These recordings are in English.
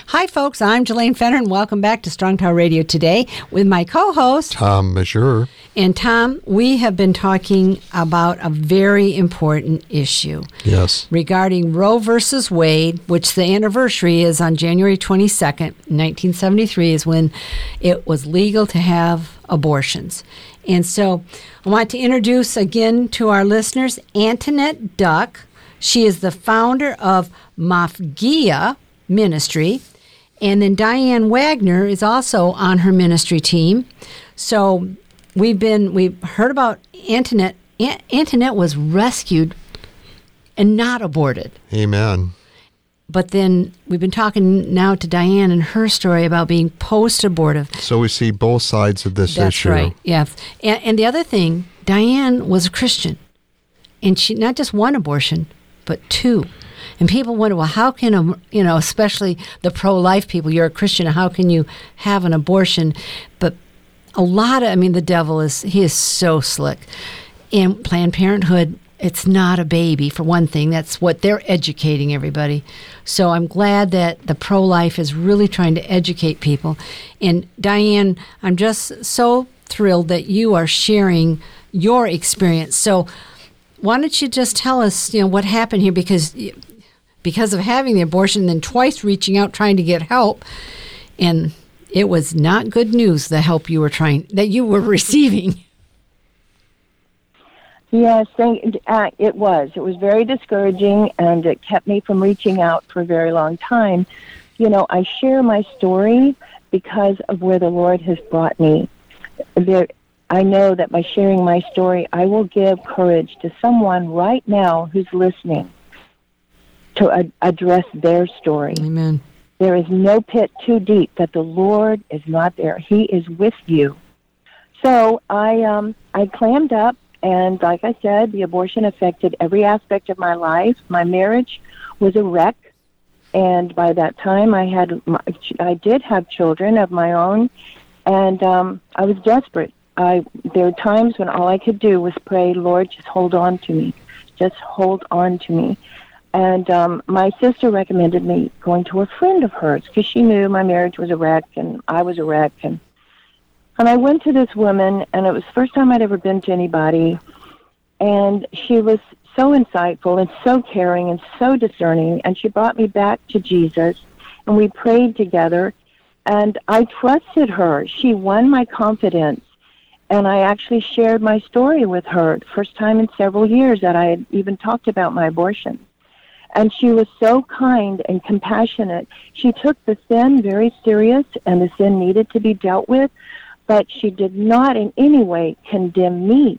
Hi, folks. I'm Jelaine Fenner, and welcome back to Strong Tower Radio today with my co-host, Tom Mazur. And Tom, we have been talking about a very important issue. Yes. Regarding Roe versus Wade, which the anniversary is on January 22nd, 1973, is when it was legal to have abortions. And so I want to introduce again to our listeners Antoinette Duck. She is the founder of Mafgia Ministry. And then Diane Wagner is also on her ministry team. So we've heard about Antoinette. Antoinette was rescued and not aborted. Amen. But then we've been talking now to Diane and her story about being post-abortive. So we see both sides of this issue. That's right, yeah. And the other thing, Diane was a Christian. And she not just one abortion, but two. And people wonder, well, how can, especially the pro-life people, you're a Christian, how can you have an abortion? But the devil he is so slick. And Planned Parenthood, it's not a baby, for one thing. That's what they're educating everybody. So I'm glad that the pro-life is really trying to educate people. And Diane, I'm just so thrilled that you are sharing your experience. So why don't you just tell us, what happened here? Because of having the abortion, then twice reaching out trying to get help, and it was not good news, the help you were receiving. Yes, it was. It was very discouraging, and it kept me from reaching out for a very long time. I share my story because of where the Lord has brought me. I know that by sharing my story, I will give courage to someone right now who's listening to address their story. Amen. There is no pit too deep that the Lord is not there. He is with you. So I clammed up, and like I said, the abortion affected every aspect of my life. My marriage was a wreck, and by that time I did have children of my own, and I was desperate. There were times when all I could do was pray, Lord, just hold on to me. Just hold on to me. And my sister recommended me going to a friend of hers because she knew my marriage was a wreck and I was a wreck. And I went to this woman, and it was the first time I'd ever been to anybody. And she was so insightful and so caring and so discerning. And she brought me back to Jesus, and we prayed together. And I trusted her. She won my confidence. And I actually shared my story with her, the first time in several years that I had even talked about my abortion. And she was so kind and compassionate. She took the sin very serious, and the sin needed to be dealt with, but she did not in any way condemn me.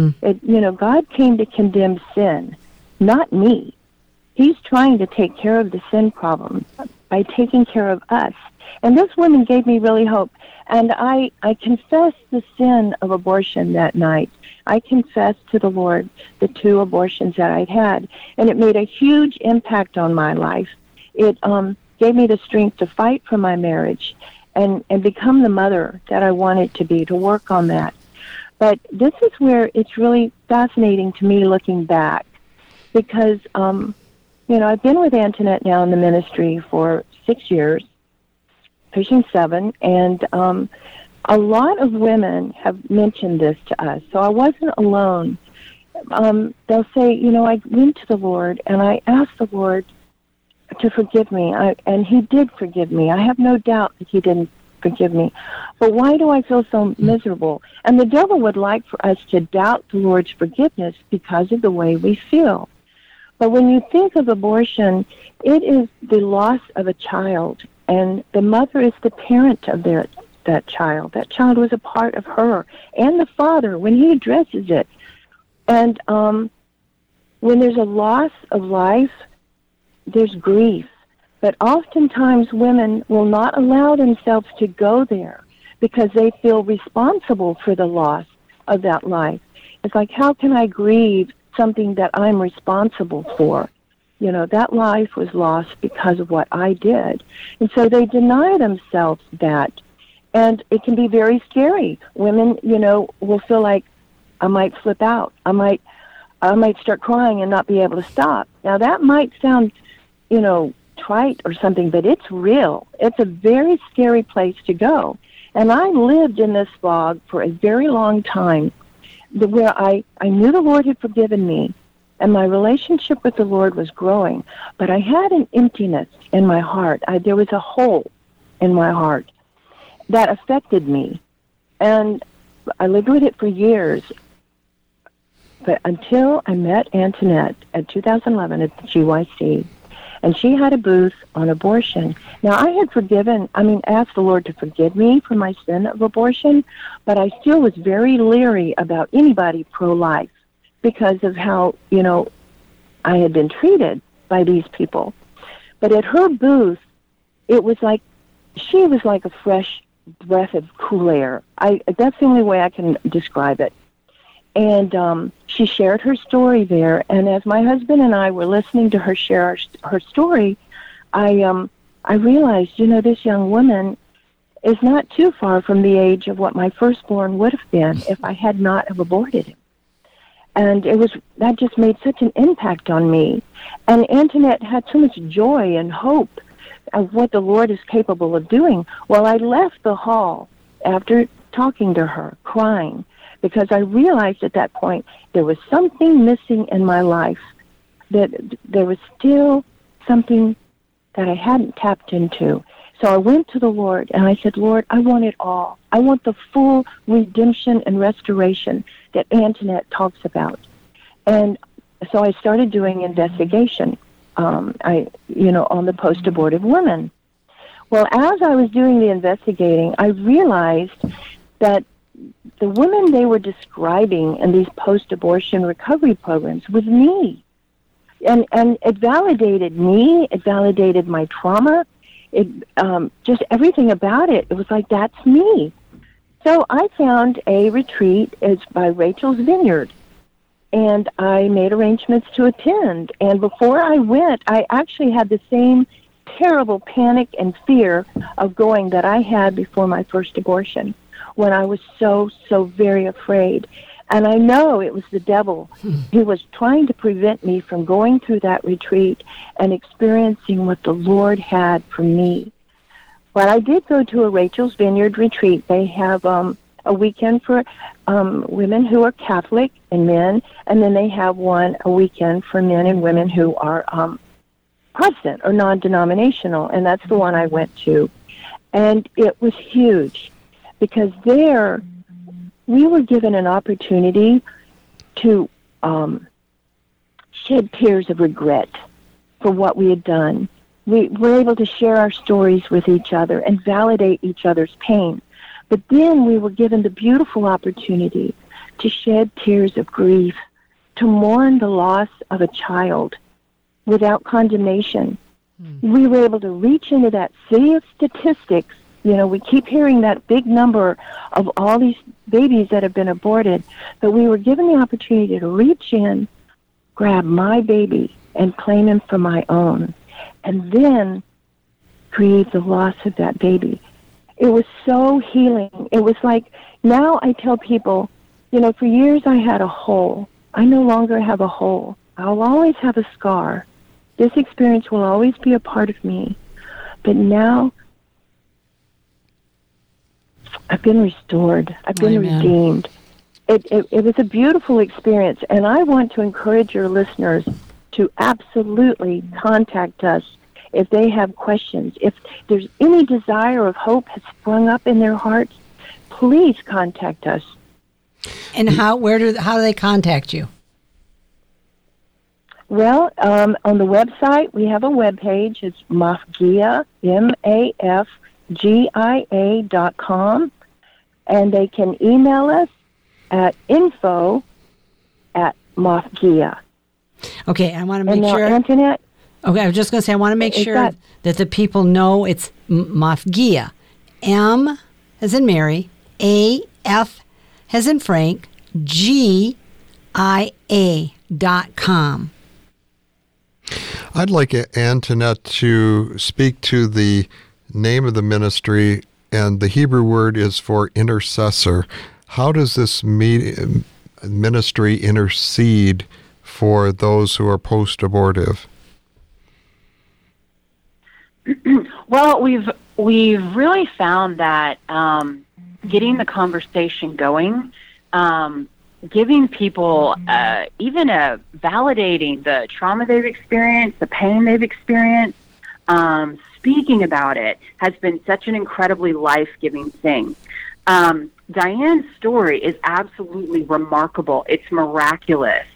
God came to condemn sin, not me. He's trying to take care of the sin problem by taking care of us. And this woman gave me really hope. And I confessed the sin of abortion that night. I confessed to the Lord the 2 abortions that I'd had, and it made a huge impact on my life. It gave me the strength to fight for my marriage and become the mother that I wanted to be, to work on that. But this is where it's really fascinating to me looking back, because, I've been with Antoinette now in the ministry for 6 years, pushing 7, and a lot of women have mentioned this to us, so I wasn't alone. They'll say, I went to the Lord, and I asked the Lord to forgive me, and He did forgive me. I have no doubt that He didn't forgive me. But why do I feel so miserable? And the devil would like for us to doubt the Lord's forgiveness because of the way we feel. But when you think of abortion, it is the loss of a child, and the mother is the parent of that child. That child was a part of her, and the father when he addresses it. And when there's a loss of life, there's grief. But oftentimes women will not allow themselves to go there because they feel responsible for the loss of that life. It's like, how can I grieve something that I'm responsible for? That life was lost because of what I did. And so they deny themselves that. And it can be very scary. Women, will feel like, I might flip out. I might start crying and not be able to stop. Now, that might sound, trite or something, but it's real. It's a very scary place to go. And I lived in this fog for a very long time, where I knew the Lord had forgiven me, and my relationship with the Lord was growing, but I had an emptiness in my heart. There was a hole in my heart that affected me, and I lived with it for years. But until I met Antoinette at 2011 at the GYC, and she had a booth on abortion. Now, I had asked the Lord to forgive me for my sin of abortion, but I still was very leery about anybody pro-life because of how, I had been treated by these people. But at her booth, she was like a fresh breath of cool air. That's the only way I can describe it. And she shared her story there. And as my husband and I were listening to her share her story, I realized, this young woman is not too far from the age of what my firstborn would have been if I had not have aborted him. And that just made such an impact on me. And Antoinette had so much joy and hope of what the Lord is capable of doing. Well, I left the hall after talking to her, crying, because I realized at that point there was something missing in my life, that there was still something that I hadn't tapped into. So I went to the Lord and I said, Lord, I want it all. I want the full redemption and restoration that Antoinette talks about. And so I started doing investigation, on the post-abortive women. Well, as I was doing the investigating, I realized that the women they were describing in these post-abortion recovery programs was me. And it validated me. It validated my trauma. It just everything about it. It was like, that's me. So I found a retreat. It's by Rachel's Vineyard. And I made arrangements to attend. And before I went, I actually had the same terrible panic and fear of going that I had before my first abortion, when I was so very afraid. And I know it was the devil who was trying to prevent me from going through that retreat and experiencing what the Lord had for me. But I did go to a Rachel's Vineyard retreat. They have a weekend for women who are Catholic and men, and then they have a weekend for men and women who are Protestant or non-denominational, and that's the one I went to. And it was huge, because there we were given an opportunity to shed tears of regret for what we had done. We were able to share our stories with each other and validate each other's pain. But then we were given the beautiful opportunity to shed tears of grief, to mourn the loss of a child without condemnation. We were able to reach into that sea of statistics. We keep hearing that big number of all these babies that have been aborted, but we were given the opportunity to reach in, grab my baby, and claim him for my own, and then grieve the loss of that baby. It was so healing. It was like, now I tell people, for years I had a hole. I no longer have a hole. I'll always have a scar. This experience will always be a part of me. But now I've been restored. I've been redeemed. It was a beautiful experience, and I want to encourage your listeners to absolutely contact us if they have questions. If there's any desire of hope has sprung up in their hearts, please contact us. And how do they contact you? Well, on the website, we have a webpage. It's Mafgia, MAFGIA.com. And they can email us at info@Mafgia. Okay, I want to make sure. Antoinette? Okay, I was just going to say, I want to make sure that the people know it's Mafgia. M as in Mary, A-F as in Frank, GIA.com. I'd like Antoinette to speak to the name of the ministry, and the Hebrew word is for intercessor. How does this ministry intercede for those who are post-abortive? Well, we've really found that getting the conversation going, giving people even validating the trauma they've experienced, the pain they've experienced, speaking about it has been such an incredibly life-giving thing. Diane's story is absolutely remarkable. It's miraculous.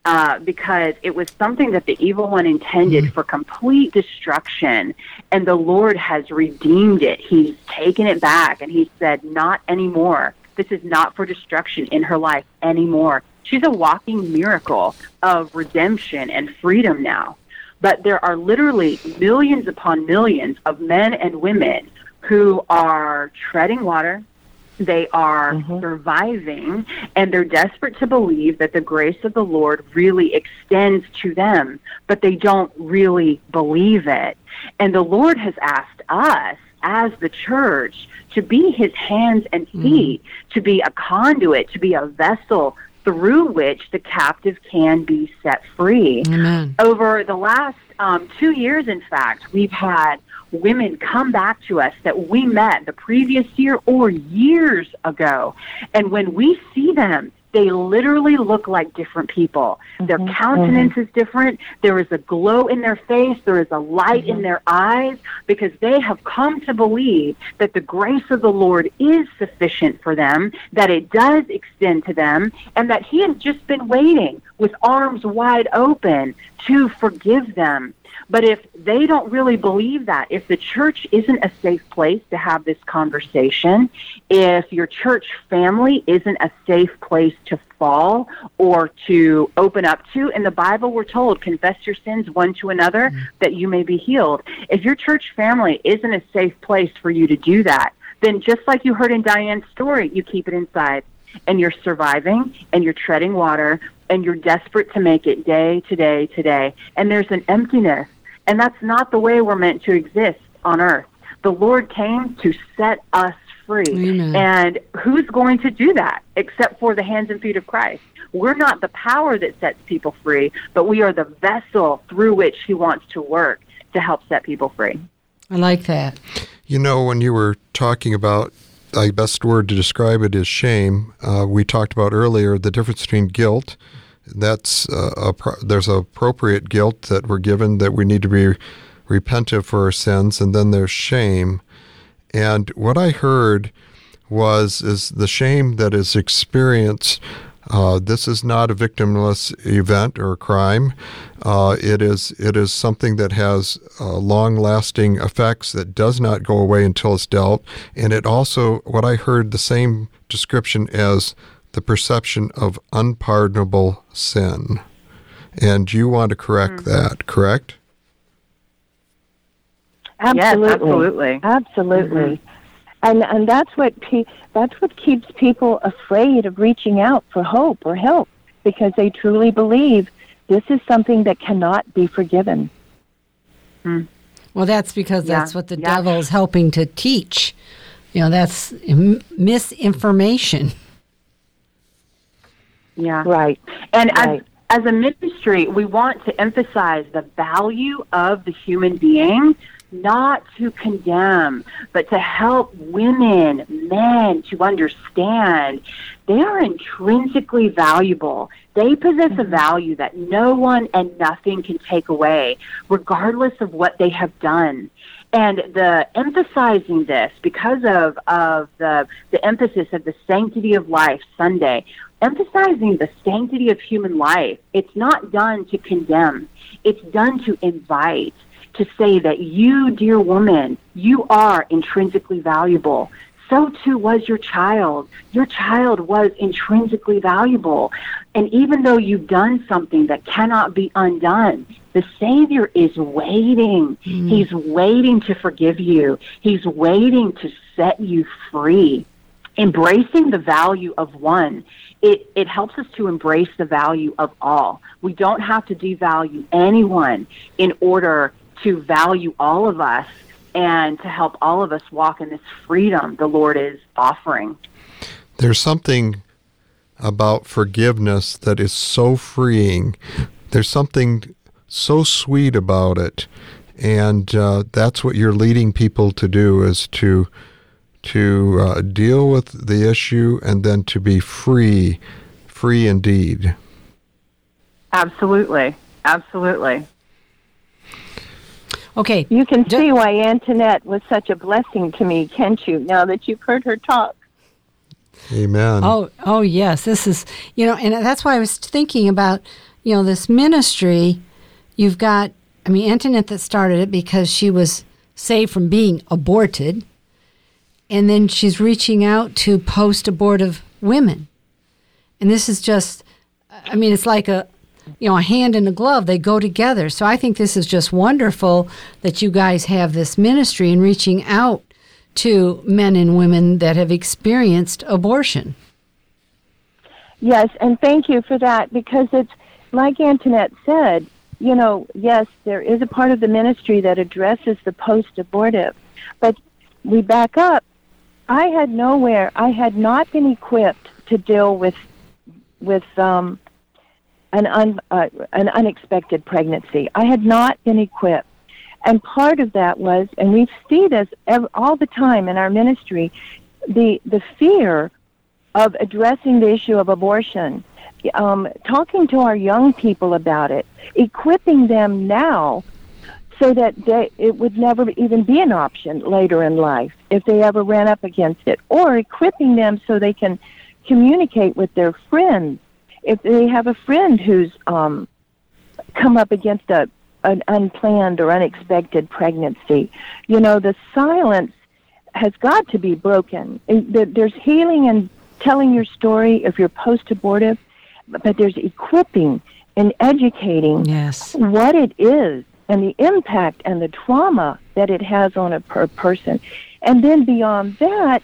Because it was something that the evil one intended for complete destruction, and the Lord has redeemed it. He's taken it back, and he said, not anymore. This is not for destruction in her life anymore. She's a walking miracle of redemption and freedom now. But there are literally millions upon millions of men and women who are treading water. They are surviving, and they're desperate to believe that the grace of the Lord really extends to them, but they don't really believe it. And the Lord has asked us, as the church, to be his hands and feet, to be a conduit, to be a vessel through which the captive can be set free. Amen. Over the last 2 years, in fact, we've had women come back to us that we met the previous year or years ago. And when we see them, they literally look like different people. Their countenance is different. There is a glow in their face. There is a light in their eyes, because they have come to believe that the grace of the Lord is sufficient for them, that it does extend to them, and that he has just been waiting with arms wide open to forgive them. But if they don't really believe that, if the church isn't a safe place to have this conversation, if your church family isn't a safe place to fall or to open up to, in the Bible we're told, confess your sins one to another that you may be healed. If your church family isn't a safe place for you to do that, then just like you heard in Diane's story, you keep it inside, and you're surviving, and you're treading water, and you're desperate to make it day to day to day. And there's an emptiness. And that's not the way we're meant to exist on earth. The Lord came to set us free. Amen. And who's going to do that except for the hands and feet of Christ? We're not the power that sets people free, but we are the vessel through which he wants to work to help set people free. I like that. You know, when you were talking about, the best word to describe it is shame, we talked about earlier the difference between guilt. That's there's appropriate guilt that we're given, that we need to be repentant for our sins, and then there's shame. And what I heard is the shame that is experienced. This is not a victimless event or crime. It is something that has long-lasting effects that does not go away until it's dealt. And it also, what I heard, the same description as the perception of unpardonable sin. And you want to correct that, correct? Absolutely. Yes, absolutely. Absolutely. And that's what keeps people afraid of reaching out for hope or help, because they truly believe this is something that cannot be forgiven. Well, that's because that's what the Yeah. devil is helping to teach. You know, that's misinformation. Yeah. Right. And Right. as a ministry, we want to emphasize the value of the human being, not to condemn, but to help women, men to understand they are intrinsically valuable. They possess a value that no one and nothing can take away, regardless of what they have done. And the emphasizing this, because of the emphasis of the Sanctity of Life Sunday, emphasizing the sanctity of human life, it's not done to condemn. It's done to invite, to say that you, dear woman, you are intrinsically valuable. So too was your child. Your child was intrinsically valuable. And even though you've done something that cannot be undone, the Savior is waiting. He's waiting to forgive you. He's waiting to set you free. Embracing the value of one, it helps us to embrace the value of all. We don't have to devalue anyone in order to value all of us and to help all of us walk in this freedom the Lord is offering. There's something about forgiveness that is so freeing. There's something so sweet about it. And that's what you're leading people to do, is to deal with the issue and then to be free indeed. Absolutely. Absolutely. Okay. You can see why Antoinette was such a blessing to me, can't you, now that you've heard her talk? Amen. Oh, yes. This is, and that's why I was thinking about, this ministry. You've got, Antoinette that started it because she was saved from being aborted. And then she's reaching out to post-abortive women. And this is just, it's like a hand in a glove. They go together. So I think this is just wonderful that you guys have this ministry and reaching out to men and women that have experienced abortion. Yes, and thank you for that, because it's, like Antoinette said, yes, there is a part of the ministry that addresses the post-abortive. But we back up. I had not been equipped to deal with an unexpected pregnancy. I had not been equipped. And part of that was, and we see this all the time in our ministry, the fear of addressing the issue of abortion, talking to our young people about it, equipping them now so that it would never even be an option later in life if they ever ran up against it, or equipping them so they can communicate with their friends. If they have a friend who's come up against an unplanned or unexpected pregnancy, the silence has got to be broken. There's healing in telling your story if you're post-abortive, but there's equipping and educating what it is and the impact and the trauma that it has on a person. And then beyond that,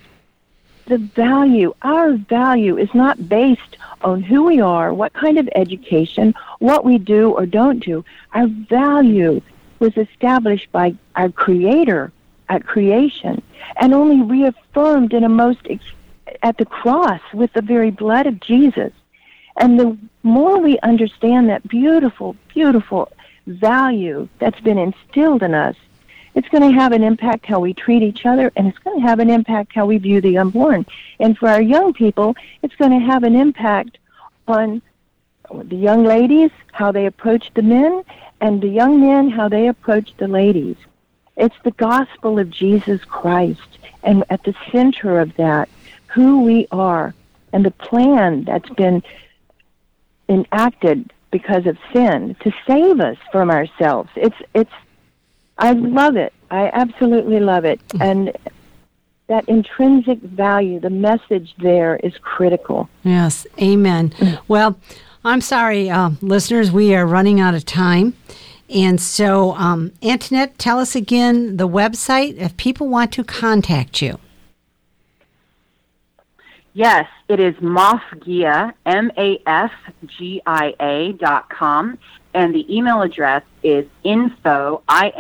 our value is not based on who we are, what kind of education, what we do or don't do. Our value was established by our Creator at creation and only reaffirmed at the cross with the very blood of Jesus. And the more we understand that beautiful, beautiful value that's been instilled in us, it's going to have an impact how we treat each other, and it's going to have an impact how we view the unborn. And for our young people, it's going to have an impact on the young ladies, how they approach the men, and the young men, how they approach the ladies. It's the gospel of Jesus Christ, and at the center of that, who we are, and the plan that's been enacted because of sin to save us from ourselves. I love it. I absolutely love it. And that intrinsic value, the message there is critical. Yes, amen. Well, I'm sorry, listeners, we are running out of time. And so, Antoinette, tell us again the website if people want to contact you. Yes, it is Mafgia, MAFGIA.com, and the email address is info,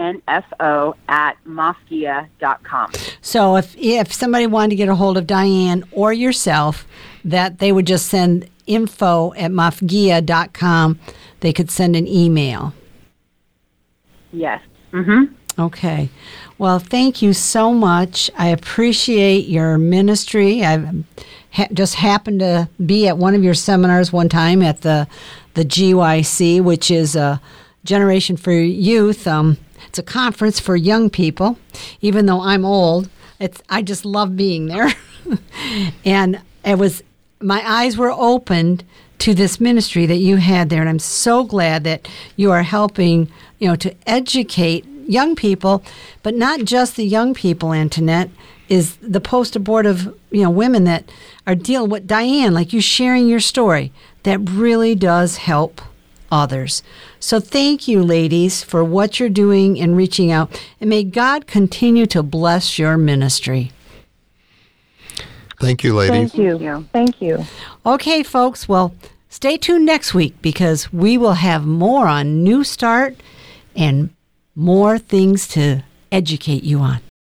@mafgia.com. So if somebody wanted to get a hold of Diane or yourself, that they would just send info@mafgia.com. They could send an email. Yes. Mm-hmm. Okay. Well, thank you so much. I appreciate your ministry. I just happened to be at one of your seminars one time at the GYC, which is a Generation for Youth. It's a conference for young people. Even though I'm old, I just love being there. And my eyes were opened to this ministry that you had there, and I'm so glad that you are helping, to educate young people, but not just the young people, Antoinette, is the post-abortive, women that are dealing with Diane, like you sharing your story, that really does help others. So thank you, ladies, for what you're doing and reaching out, and may God continue to bless your ministry. Thank you, ladies. Thank you. Okay, folks, well, stay tuned next week because we will have more on New Start and more things to educate you on.